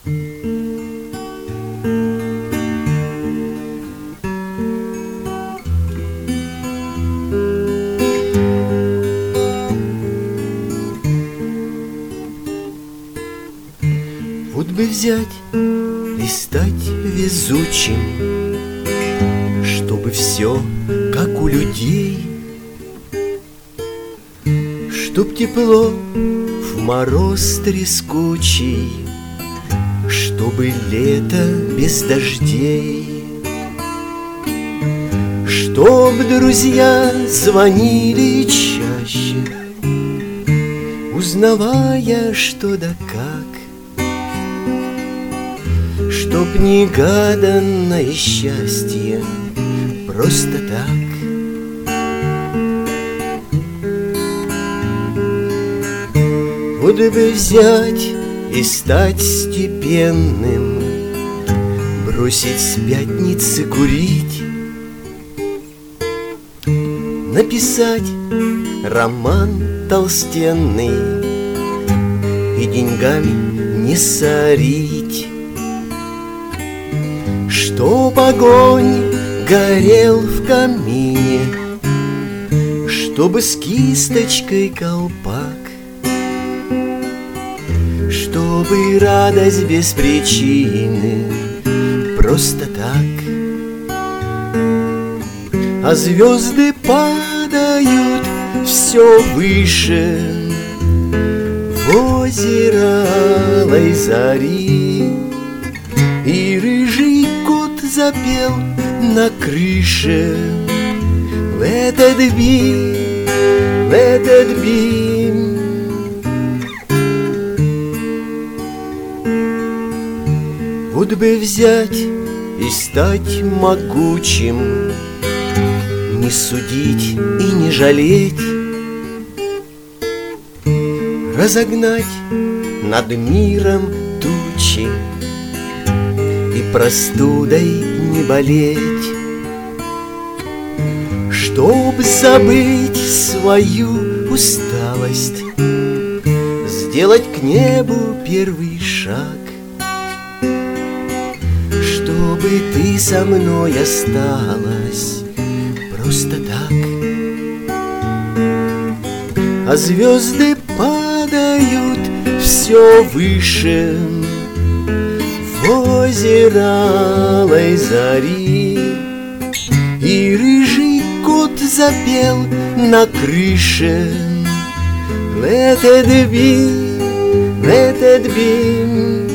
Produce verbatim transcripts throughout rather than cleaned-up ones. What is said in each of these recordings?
Вот бы взять и стать везучим, чтобы все как у людей, чтоб тепло в мороз трескучий, чтобы лето без дождей, чтоб друзья звонили чаще, узнавая, что да как, чтоб негаданное счастье просто так. Вот бы взять и стать степенным, бросить с пятницы курить, написать роман толстенный и деньгами не сорить, чтоб огонь горел в камине, чтобы с кисточкой колпак, чтобы радость без причины, просто так. А звезды падают все выше в озеро алой зари, и рыжий кот запел на крыше в этот бим, в этот бим. Вот бы взять и стать могучим, не судить и не жалеть, разогнать над миром тучи и простудой не болеть, чтоб забыть свою усталость, сделать к небу первый шаг, чтобы ты со мной осталась просто так. А звезды падают все выше в озеро алой зари, и рыжий кот запел на крыше Let it be, let it be.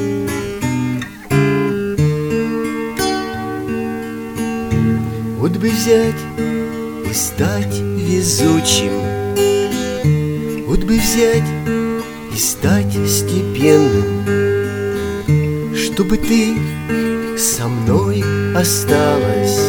Вот бы взять и стать везучим, вот бы взять и стать степенным, чтобы ты со мной осталась